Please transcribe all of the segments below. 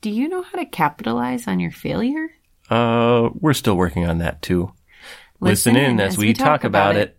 Do you know how to capitalize on your failure? We're still working on that too. Listen in as we talk about it.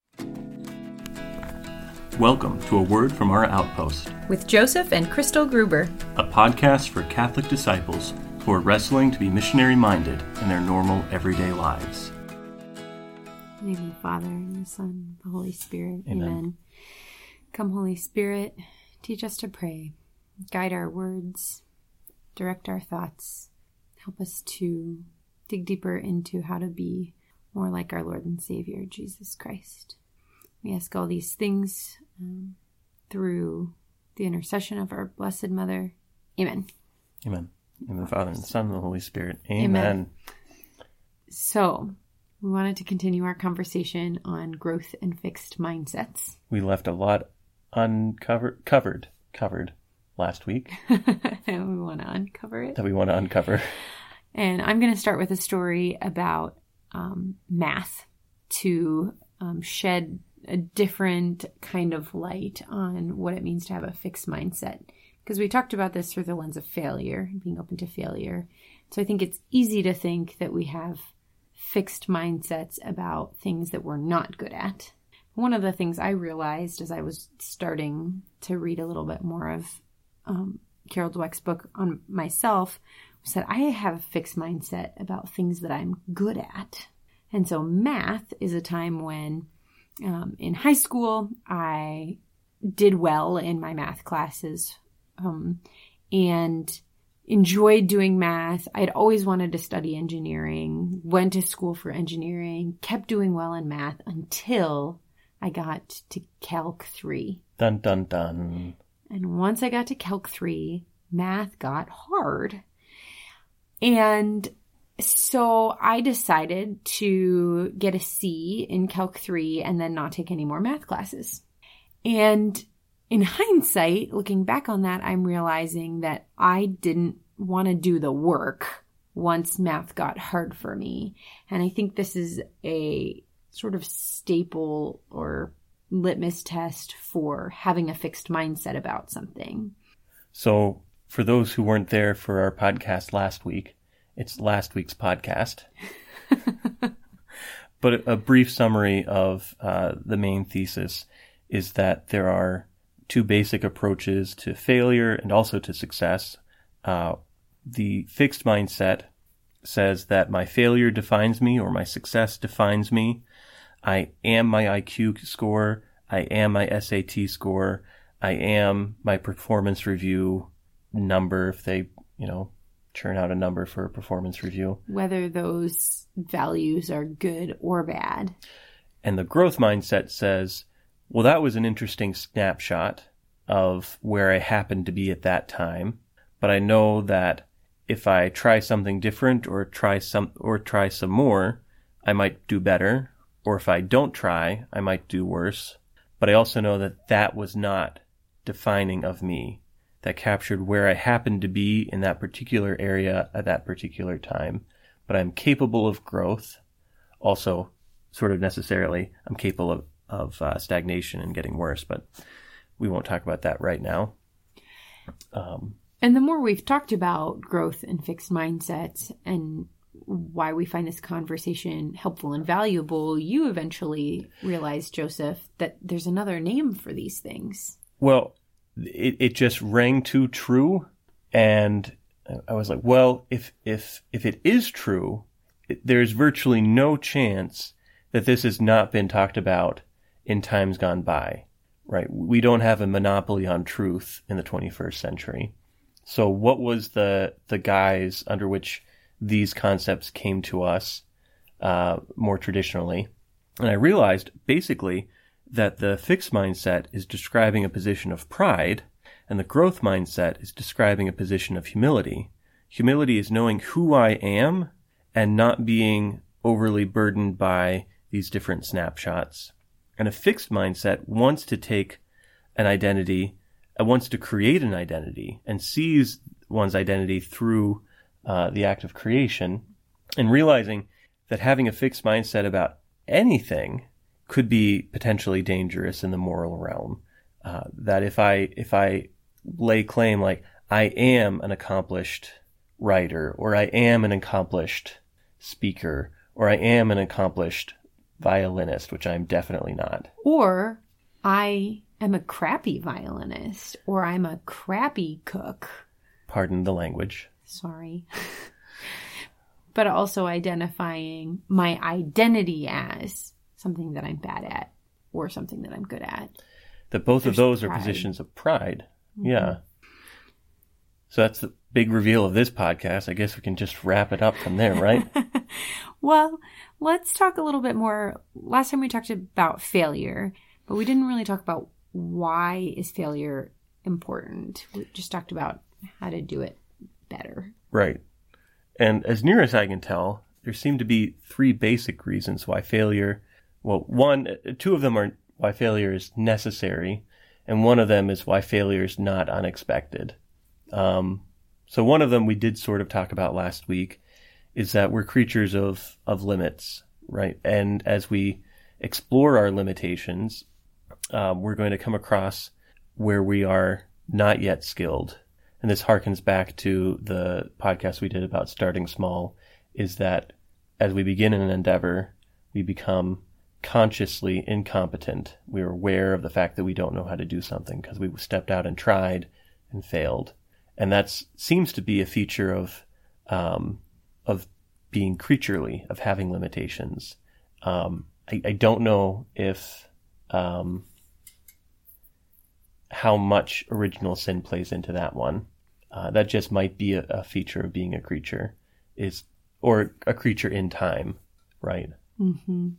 Welcome to A Word from Our Outpost, with Joseph and Crystal Gruber, a podcast for Catholic disciples who are wrestling to be missionary-minded in their normal, everyday lives. In the name of the Father, and the Son, and the Holy Spirit. Amen. Come, Holy Spirit, teach us to pray, guide our words, direct our thoughts, help us to dig deeper into how to be more like our Lord and Savior, Jesus Christ. We ask all these things through the intercession of our Blessed Mother. Amen. Amen. In the Father, and the Son, and the Holy Spirit. Amen. So, we wanted to continue our conversation on growth and fixed mindsets. We left a lot covered last week. And we want to uncover it. That we want to uncover. And I'm going to start with a story about math to shed a different kind of light on what it means to have a fixed mindset. Because we talked about this through the lens of failure, being open to failure. So I think it's easy to think that we have fixed mindsets about things that we're not good at. One of the things I realized as I was starting to read a little bit more of Carol Dweck's book on myself was that I have a fixed mindset about things that I'm good at. And so math is a time when in high school I did well in my math classes and enjoyed doing math. I'd always wanted to study engineering, went to school for engineering, kept doing well in math until I got to Calc 3. Dun, dun, dun. And once I got to Calc 3, math got hard. And so I decided to get a C in Calc 3 and then not take any more math classes. And in hindsight, looking back on that, I'm realizing that I didn't want to do the work once math got hard for me. And I think this is a sort of staple or litmus test for having a fixed mindset about something. So for those who weren't there for our podcast last week, it's last week's podcast. But a brief summary of the main thesis is that there are two basic approaches to failure and also to success. The fixed mindset says that my failure defines me or my success defines me. I am my IQ score. I am my SAT score. I am my performance review number if they, churn out a number for a performance review. Whether those values are good or bad. And the growth mindset says, well, that was an interesting snapshot of where I happened to be at that time. But I know that if I try something different or try some more, I might do better. Or if I don't try, I might do worse. But I also know that that was not defining of me. That captured where I happened to be in that particular area at that particular time. But I'm capable of growth. Also, sort of necessarily, I'm capable of stagnation and getting worse. But we won't talk about that right now. And the more we've talked about growth and fixed mindsets and why we find this conversation helpful and valuable, you eventually realized, Joseph, that there's another name for these things. Well, it just rang too true. And I was like, well, if it is true, there's virtually no chance that this has not been talked about in times gone by, right? We don't have a monopoly on truth in the 21st century. So what was the guise under which these concepts came to us more traditionally? And I realized basically that the fixed mindset is describing a position of pride, and the growth mindset is describing a position of humility. Humility is knowing who I am and not being overly burdened by these different snapshots. And a fixed mindset wants to take an identity, wants to create an identity, and sees one's identity through the act of creation, and realizing that having a fixed mindset about anything could be potentially dangerous in the moral realm. That if I lay claim, like, I am an accomplished writer, or I am an accomplished speaker, or I am an accomplished violinist, which I'm definitely not. Or I am a crappy violinist, or I'm a crappy cook. Pardon the language. Sorry. But also identifying my identity as something that I'm bad at or something that I'm good at. That both of those are pride. positions of pride. Yeah. So that's the big reveal of this podcast. I guess we can just wrap it up from there, right? Well, let's talk a little bit more. Last time we talked about failure, but we didn't really talk about why is failure important. We just talked about how to do it better. Right. And as near as I can tell, there seem to be three basic reasons why failure, two of them are why failure is necessary, and one of them is why failure is not unexpected. So one of them we did sort of talk about last week is that we're creatures of limits, right? And as we explore our limitations, we're going to come across where we are not yet skilled. And this harkens back to the podcast we did about starting small, is that as we begin an endeavor, we become consciously incompetent. We're aware of the fact that we don't know how to do something because we stepped out and tried and failed. And that seems to be a feature of being creaturely, of having limitations. I don't know if how much original sin plays into that one. That just might be a feature of being a creature, or a creature in time, right? Mm-hmm.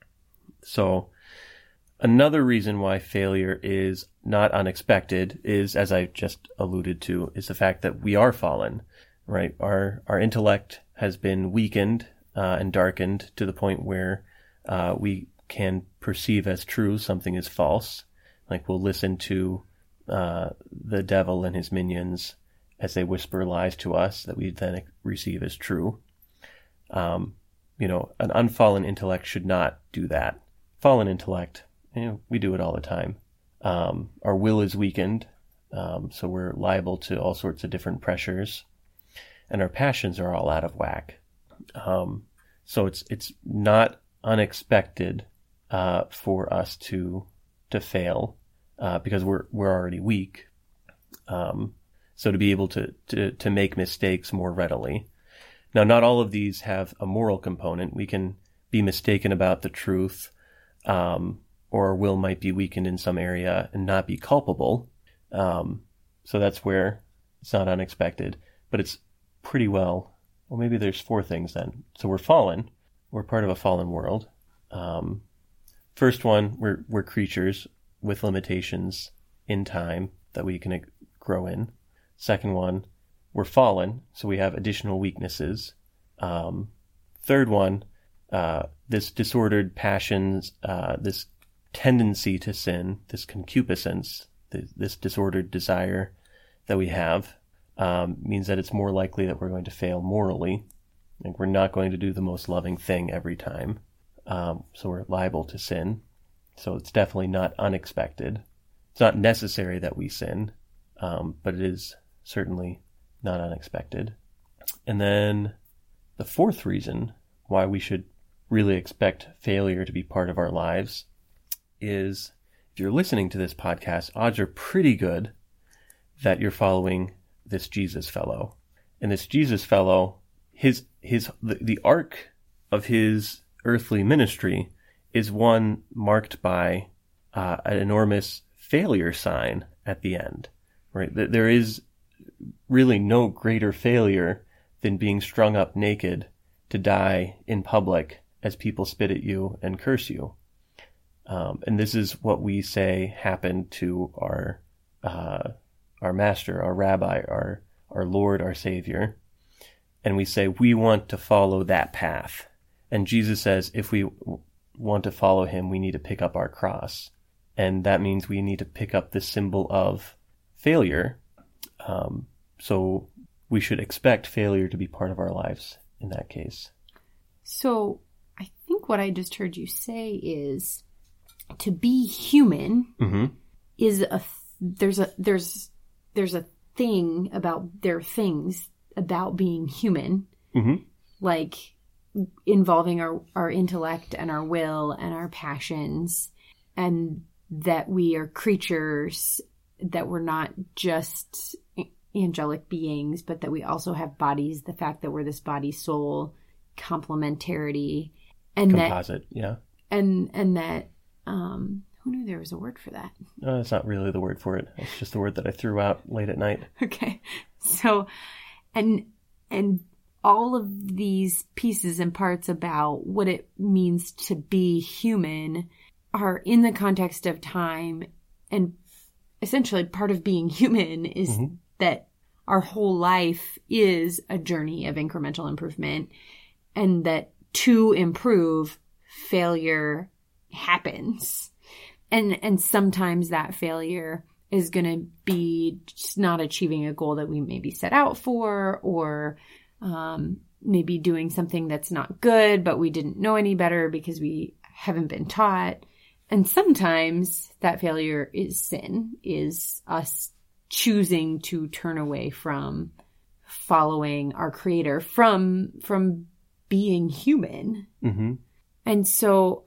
So another reason why failure is not unexpected is, as I just alluded to, is the fact that we are fallen, right? Our intellect has been weakened and darkened to the point where we can perceive as true something is false. Like we'll listen to the devil and his minions as they whisper lies to us that we then receive as true. An unfallen intellect should not do that. Fallen intellect, we do it all the time. Our will is weakened, so we're liable to all sorts of different pressures, and our passions are all out of whack. So it's not unexpected for us to fail because we're already weak. So to be able to make mistakes more readily. Now, not all of these have a moral component. We can be mistaken about the truth, or our will might be weakened in some area and not be culpable. So that's where it's not unexpected, but it's pretty well, maybe there's four things then. So we're fallen. We're part of a fallen world. First one, we're creatures with limitations in time that we can grow in. Second one, we're fallen, so we have additional weaknesses. Third one, this disordered passions, this tendency to sin, this concupiscence, this disordered desire that we have, means that it's more likely that we're going to fail morally. Like we're not going to do the most loving thing every time. So we're liable to sin. So it's definitely not unexpected. It's not necessary that we sin, but it is certainly not unexpected. And then the fourth reason why we should really expect failure to be part of our lives is, if you're listening to this podcast, odds are pretty good that you're following this Jesus fellow. And this Jesus fellow, the arc of his earthly ministry is one marked by an enormous failure sign at the end, right? There is really no greater failure than being strung up naked to die in public as people spit at you and curse you. And this is what we say happened to our master, our rabbi, our Lord, our Savior. And we say we want to follow that path. And Jesus says if we want to follow him, we need to pick up our cross. And that means we need to pick up the symbol of failure. So we should expect failure to be part of our lives in that case. So I think what I just heard you say is to be human mm-hmm. is there's a thing about their things about being human, like involving our intellect and our will and our passions, and that we are creatures, that we're not just angelic beings, but that we also have bodies, the fact that we're this body soul complementarity, and composite, and that who knew there was a word for that? No, that's not really the word for it. It's just the word that I threw out late at night. Okay. So, and all of these pieces and parts about what it means to be human are in the context of time, and essentially part of being human is that our whole life is a journey of incremental improvement, and that to improve, failure happens. And sometimes that failure is going to be just not achieving a goal that we maybe set out for, or maybe doing something that's not good, but we didn't know any better because we haven't been taught. And sometimes that failure is sin, is us choosing to turn away from following our Creator, from being human. And so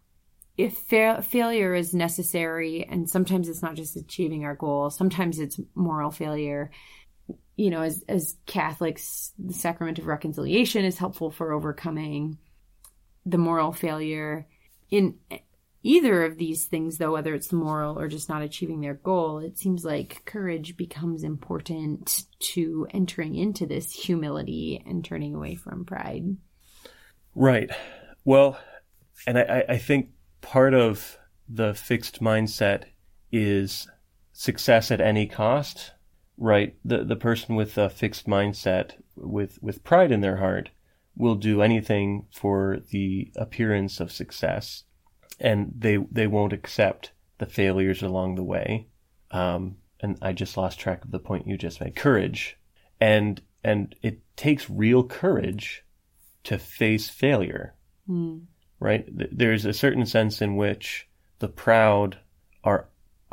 if failure is necessary, and sometimes it's not just achieving our goal, sometimes it's moral failure. You know, as Catholics, the sacrament of reconciliation is helpful for overcoming the moral failure. In either of these things, though, whether it's moral or just not achieving their goal, it seems like courage becomes important to entering into this humility and turning away from pride. Right. Well, and I think part of the fixed mindset is success at any cost, right? The person with a fixed mindset, with pride in their heart, will do anything for the appearance of success, and they won't accept the failures along the way. And I just lost track of the point you just made. Courage. And it takes real courage to face failure. Right? There's a certain sense in which the proud are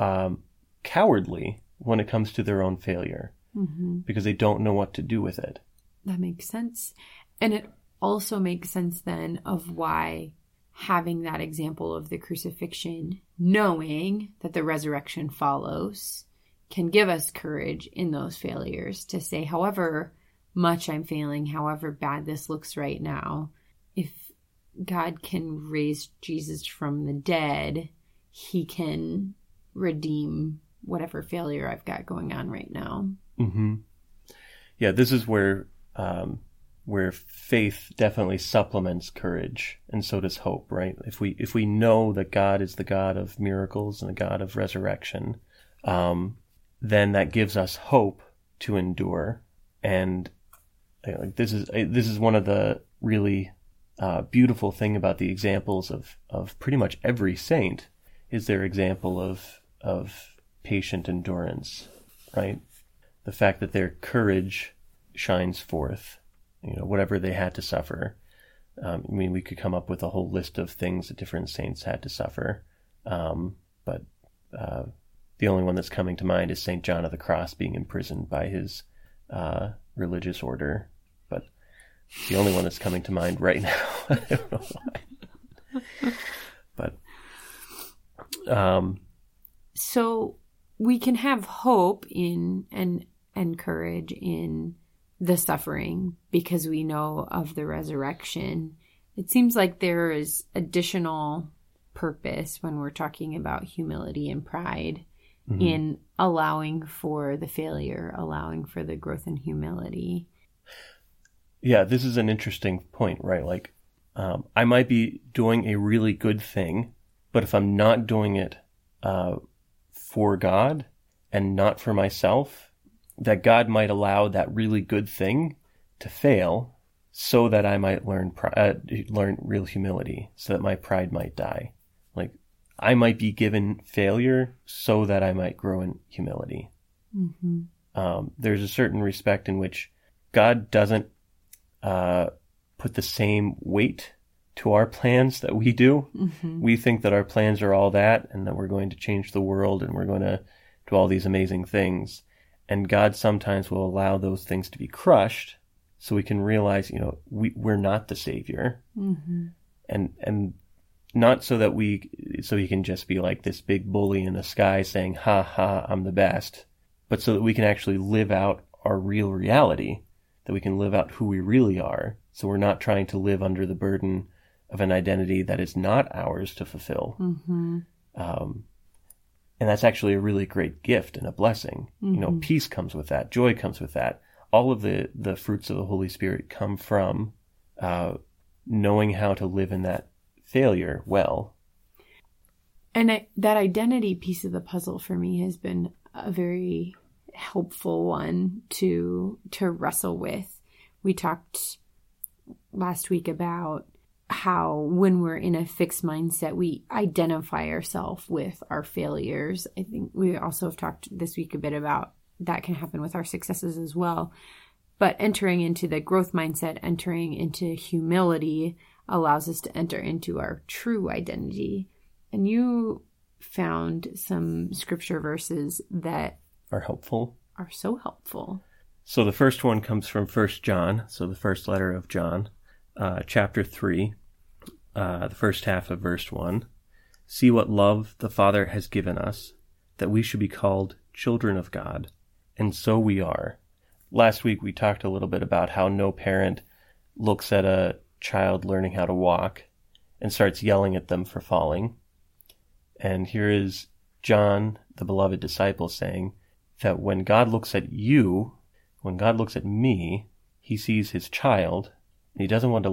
cowardly when it comes to their own failure, because they don't know what to do with it. That makes sense. And it also makes sense then of why having that example of the crucifixion, knowing that the resurrection follows, can give us courage in those failures to say, however much I'm failing, however bad this looks right now, if God can raise Jesus from the dead, he can redeem whatever failure I've got going on right now. Yeah, this is where faith definitely supplements courage, and so does hope, right? If we know that God is the God of miracles and the God of resurrection, then that gives us hope to endure. And this is one of the really beautiful thing about the examples of pretty much every saint, is their example of patient endurance, right? The fact that their courage shines forth, whatever they had to suffer. I mean, we could come up with a whole list of things that different saints had to suffer, but the only one that's coming to mind is St. John of the Cross being imprisoned by his religious order. But the only one that's coming to mind right now. I don't know why. But so we can have hope in and courage in the suffering because we know of the resurrection. It seems like there is additional purpose when we're talking about humility and pride in allowing for the failure, allowing for the growth in humility. Yeah, this is an interesting point, right? Like, I might be doing a really good thing, but if I'm not doing it for God and not for myself, that God might allow that really good thing to fail so that I might learn real humility, so that my pride might die. Like, I might be given failure so that I might grow in humility. There's a certain respect in which God doesn't put the same weight to our plans that we do. We think that our plans are all that, and that we're going to change the world and we're going to do all these amazing things. And God sometimes will allow those things to be crushed so we can realize, we're not the Savior. Mm-hmm. And not so he can just be like this big bully in the sky saying, ha ha, I'm the best, but so that we can actually live out our real reality, that we can live out who we really are. So we're not trying to live under the burden of an identity that is not ours to fulfill. Mm-hmm. And that's actually a really great gift and a blessing. Mm-hmm. Peace comes with that. Joy comes with that. All of the fruits of the Holy Spirit come from knowing how to live in that failure well. And that identity piece of the puzzle for me has been a very helpful one to wrestle with. We talked last week about how when we're in a fixed mindset, we identify ourselves with our failures. I think we also have talked this week a bit about that can happen with our successes as well. But entering into the growth mindset, entering into humility allows us to enter into our true identity. And you found some scripture verses that are helpful. Are so helpful. So the first one comes from 1 John, so the first letter of John, chapter 3, the first half of verse 1. See what love the Father has given us, that we should be called children of God, and so we are. Last week we talked a little bit about how no parent looks at a child learning how to walk and starts yelling at them for falling. And here is John, the beloved disciple, saying that when God looks at you, when God looks at me, he sees his child, and he doesn't want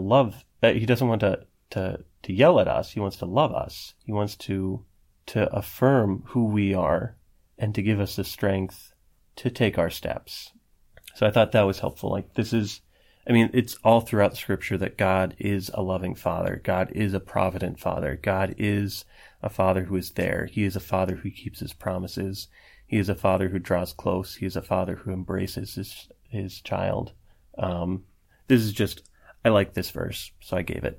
to yell at us. He wants to love us. He wants to affirm who we are and to give us the strength to take our steps. So I thought that was helpful. It's all throughout the scripture that God is a loving Father. God is a provident Father. God is a Father who is there. He is a Father who keeps his promises. He is a Father who draws close. He is a Father who embraces his child. I like this verse, so I gave it.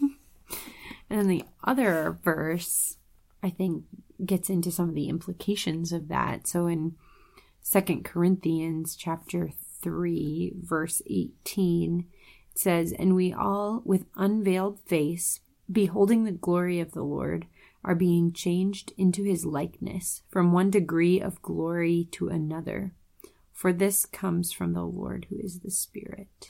And then the other verse, I think, gets into some of the implications of that. So in 2 Corinthians chapter 3, verse 18, it says, "And we all, with unveiled face, beholding the glory of the Lord, are being changed into his likeness, from one degree of glory to another. For this comes from the Lord, who is the Spirit."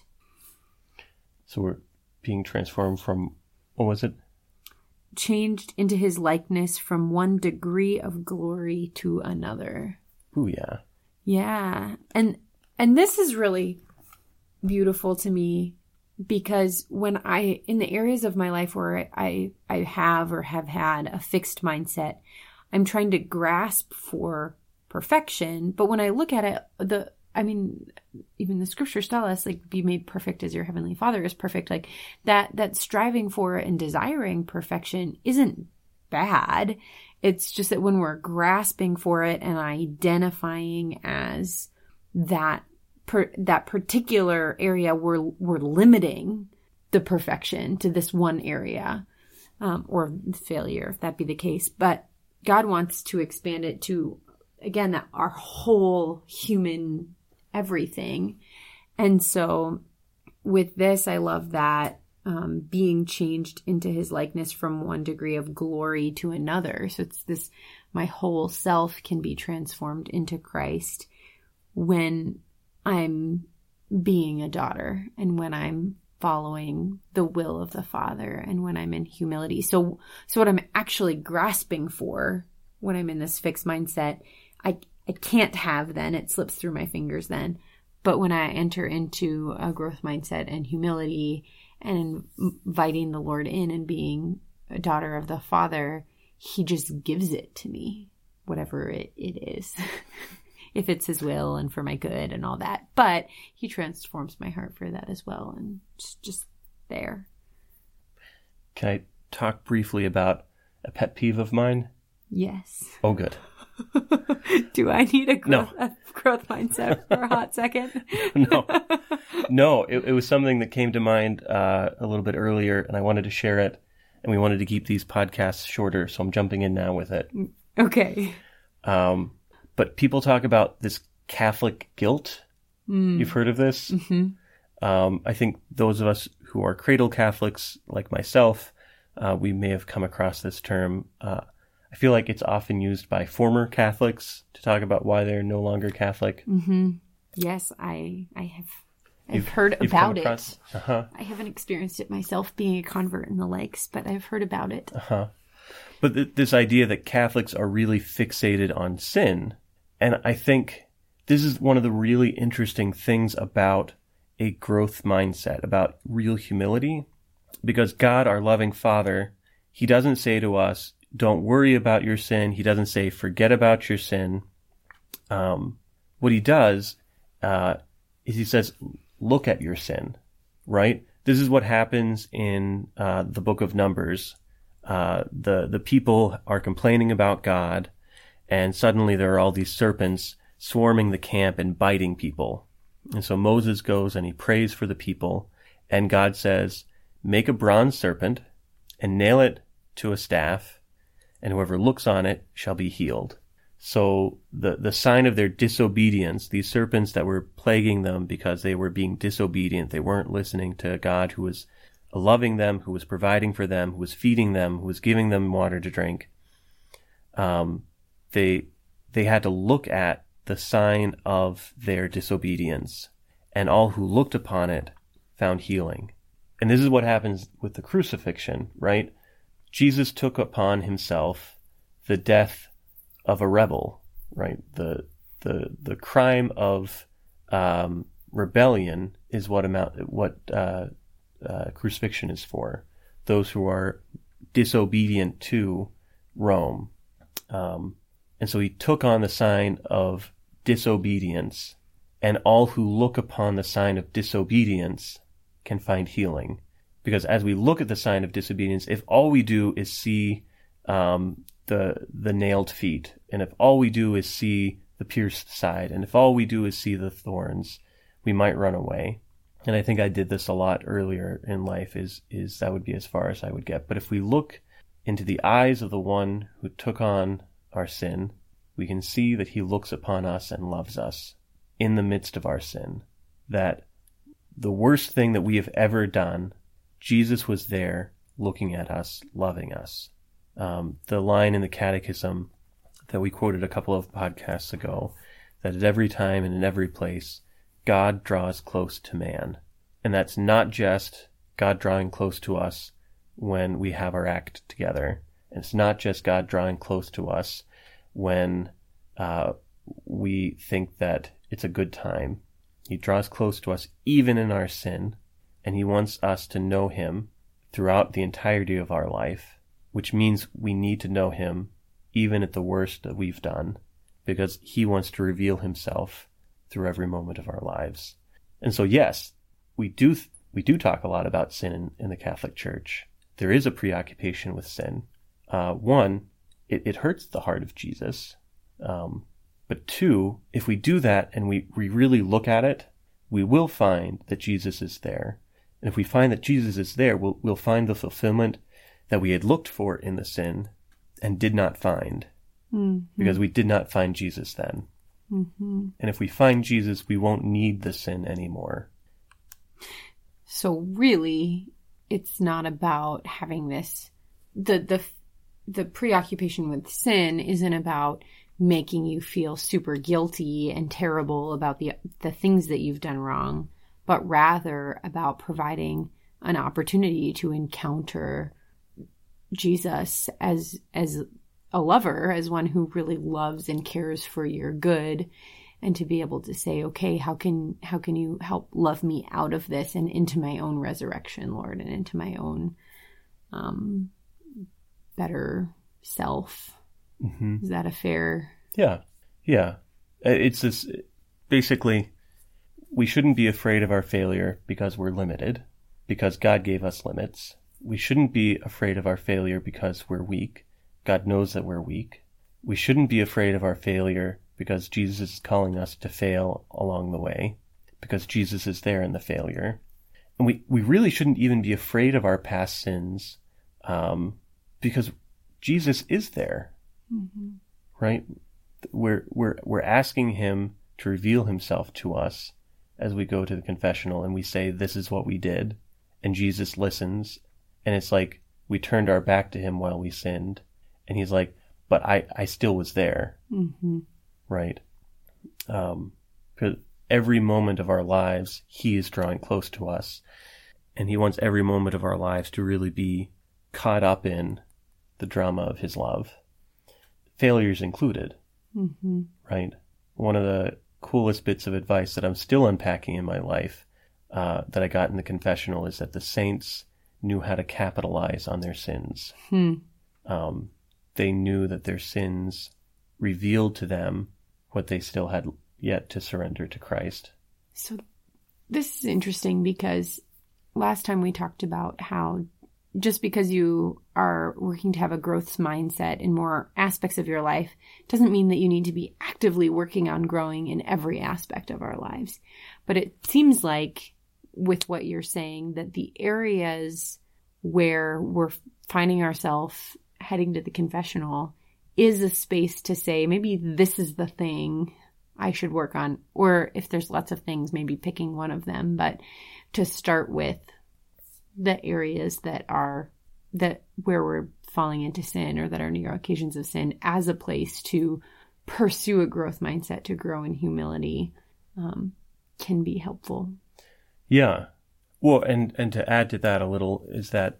So we're being transformed from, what was it? Changed into his likeness from one degree of glory to another. Ooh, yeah. Yeah. And this is really beautiful to me, because when in the areas of my life where I have or have had a fixed mindset, I'm trying to grasp for perfection. But when I look at it, even the scriptures tell us, be made perfect as your heavenly Father is perfect. That striving for and desiring perfection isn't bad. It's just that when we're grasping for it and identifying as that particular area, we're limiting the perfection to this one area, or failure, if that be the case. But God wants to expand it to, again, that our whole human everything. And so with this, I love that being changed into his likeness from one degree of glory to another. So it's this, my whole self can be transformed into Christ when I'm being a daughter and when I'm following the will of the Father and when I'm in humility. So what I'm actually grasping for when I'm in this fixed mindset, I can't have then. It slips through my fingers then. But when I enter into a growth mindset and humility and inviting the Lord in and being a daughter of the Father, he just gives it to me, whatever it is, if it's his will and for my good and all that. But he transforms my heart for that as well. And it's just there. Can I talk briefly about a pet peeve of mine? Yes. Oh, good. Do I need a growth mindset for a hot second? No. It was something that came to mind a little bit earlier, and I wanted to share it, and we wanted to keep these podcasts shorter, so I'm jumping in now with it. Okay. But people talk about this Catholic guilt. You've heard of this? I think those of us who are cradle Catholics, like myself, we may have come across this term. I feel like it's often used by former Catholics to talk about why they're no longer Catholic. Yes, I have. I've heard about it. I haven't experienced it myself, being a convert and the likes, but I've heard about it. But this idea that Catholics are really fixated on sin, and I think this is one of the really interesting things about a growth mindset, about real humility, because God, our loving Father, he doesn't say to us, don't worry about your sin. He doesn't say, forget about your sin. What he does is he says, look at your sin, right? This is what happens in the book of Numbers. The people are complaining about God, and suddenly there are all these serpents swarming the camp and biting people. And so Moses goes and he prays for the people, and God says, make a bronze serpent and nail it to a staff, and whoever looks on it shall be healed. So the sign of their disobedience, these serpents that were plaguing them because they were being disobedient, they weren't listening to God, who was loving them, who was providing for them, who was feeding them, who was giving them water to drink. They had to look at the sign of their disobedience, and all who looked upon it found healing. And this is what happens with the crucifixion, right? Jesus took upon himself the death of a rebel, right? The crime of rebellion is what crucifixion is for. Those who are disobedient to Rome. And so he took on the sign of disobedience, and all who look upon the sign of disobedience can find healing. Because as we look at the sign of disobedience, if all we do is see the nailed feet, and if all we do is see the pierced side, and if all we do is see the thorns, we might run away. And I think I did this a lot earlier in life, is that would be as far as I would get. But if we look into the eyes of the one who took on our sin, we can see that he looks upon us and loves us in the midst of our sin. That the worst thing that we have ever done, Jesus was there looking at us, loving us. The line in the Catechism that we quoted a couple of podcasts ago, that at every time and in every place, God draws close to man. And that's not just God drawing close to us when we have our act together. And it's not just God drawing close to us when we think that it's a good time. He draws close to us even in our sin, and he wants us to know him throughout the entirety of our life, which means we need to know him even at the worst that we've done, because he wants to reveal himself through every moment of our lives. And so, yes, we do talk a lot about sin in the Catholic Church. There is a preoccupation with sin. One, it hurts the heart of Jesus. But two, if we do that and we really look at it, we will find that Jesus is there. And if we find that Jesus is there, we'll find the fulfillment that we had looked for in the sin and did not find. Because we did not find Jesus then. And if we find Jesus, we won't need the sin anymore. So really, it's not about having this, the preoccupation with sin isn't about making you feel super guilty and terrible about the things that you've done wrong, but rather about providing an opportunity to encounter Jesus as a lover, as one who really loves and cares for your good, and to be able to say, okay, how can you help love me out of this and into my own resurrection, Lord, and into my own better self. Is that a fair? Yeah. It's this, basically, we shouldn't be afraid of our failure because we're limited, because God gave us limits. We shouldn't be afraid of our failure because we're weak. God knows that we're weak. We shouldn't be afraid of our failure because Jesus is calling us to fail along the way, because Jesus is there in the failure. And we really shouldn't even be afraid of our past sins, because Jesus is there, right? We're asking him to reveal himself to us as we go to the confessional and we say, this is what we did. And Jesus listens. And it's like we turned our back to him while we sinned. And he's like, but I still was there. Mm-hmm. Right? Because every moment of our lives, he is drawing close to us. And he wants every moment of our lives to really be caught up in the drama of his love. Failures included. Mm-hmm. Right? One of the coolest bits of advice that I'm still unpacking in my life that I got in the confessional is that the saints knew how to capitalize on their sins. They knew that their sins revealed to them what they still had yet to surrender to Christ. So this is interesting because last time we talked about how just because you are working to have a growth mindset in more aspects of your life doesn't mean that you need to be actively working on growing in every aspect of our lives. But it seems like with what you're saying that the areas where we're finding ourselves heading to the confessional is a space to say, maybe this is the thing I should work on. Or if there's lots of things, maybe picking one of them, but to start with the areas where we're falling into sin or that are near occasions of sin as a place to pursue a growth mindset, to grow in humility, can be helpful. Yeah. Well, and to add to that a little is that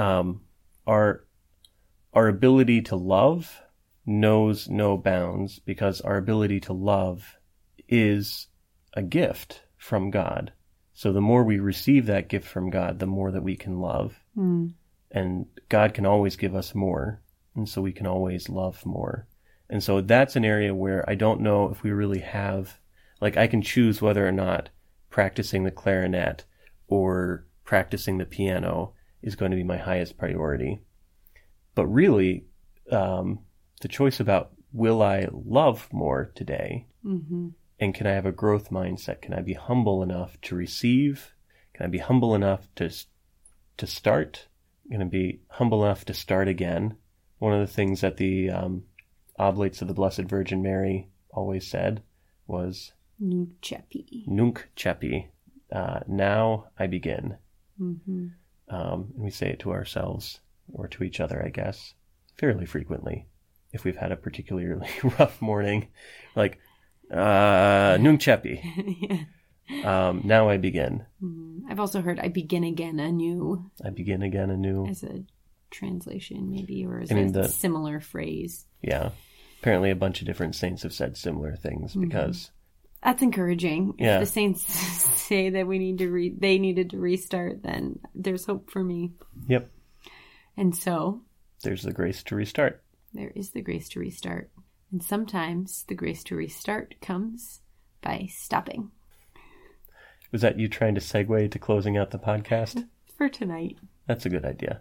our ability to love knows no bounds, because our ability to love is a gift from God. So the more we receive that gift from God, the more that we can love. And God can always give us more. And so we can always love more. And so that's an area where I don't know if we really have, like, I can choose whether or not practicing the clarinet or practicing the piano is going to be my highest priority. But really, the choice about will I love more today? Mm-hmm. And can I have a growth mindset? Can I be humble enough to receive? Can I be humble enough to start? I'm going to be humble enough to start again. One of the things that the Oblates of the Blessed Virgin Mary always said was, Nunc cepi. Nunc cepi. Now I begin. Mm-hmm. And we say it to ourselves or to each other, I guess, fairly frequently. If we've had a particularly rough morning, like, Nunc cepi. Yeah. Now I begin. I've also heard I begin again anew. I begin again anew. As a translation, maybe, or as a similar phrase. Yeah. Apparently a bunch of different saints have said similar things because... That's encouraging. Yeah. If the saints say that they needed to restart, then there's hope for me. Yep. And so... there's the grace to restart. There is the grace to restart. And sometimes the grace to restart comes by stopping. Was that you trying to segue to closing out the podcast? For tonight. That's a good idea.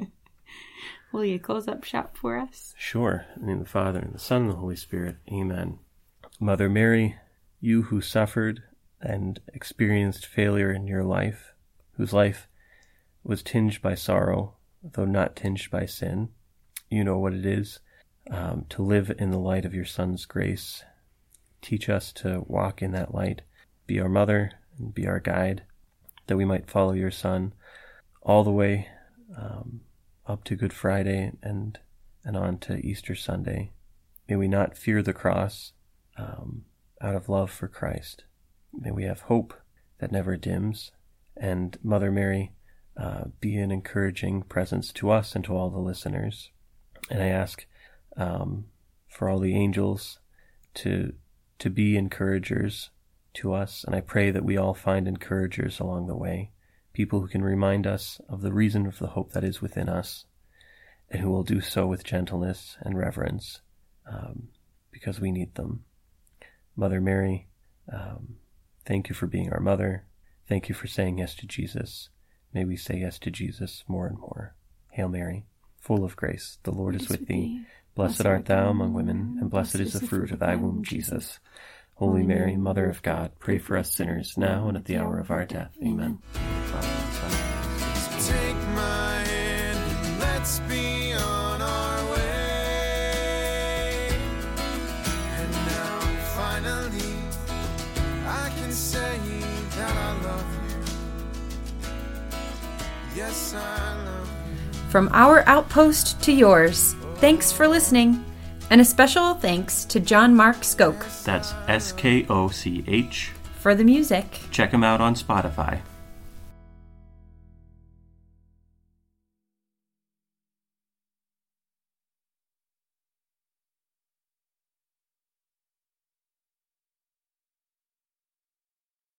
Will you close up shop for us? Sure. In the name of the Father, and the Son, and the Holy Spirit. Amen. Mother Mary, you who suffered and experienced failure in your life, whose life was tinged by sorrow, though not tinged by sin, you know what it is to live in the light of your Son's grace. Teach us to walk in that light. Be our mother and be our guide, that we might follow your Son all the way up to Good Friday and on to Easter Sunday. May we not fear the cross out of love for Christ. May we have hope that never dims. And Mother Mary, be an encouraging presence to us and to all the listeners. And I ask for all the angels to be encouragers to us. And I pray that we all find encouragers along the way, people who can remind us of the reason of the hope that is within us, and who will do so with gentleness and reverence, because we need them. Mother Mary, thank you for being our mother. Thank you for saying yes to Jesus. May we say yes to Jesus more and more. Hail Mary, full of grace, the Lord is with thee. Blessed art thou among women, and blessed is the fruit of thy womb, Jesus. Holy Mary, Mother of God, pray for us sinners, now and at the hour of our death. Amen. Take my hand and let's be on our way. And now finally Yes, I love From our outpost to yours, thanks for listening. And a special thanks to John Mark Skoch That's Skoch for the music. Check him out on Spotify.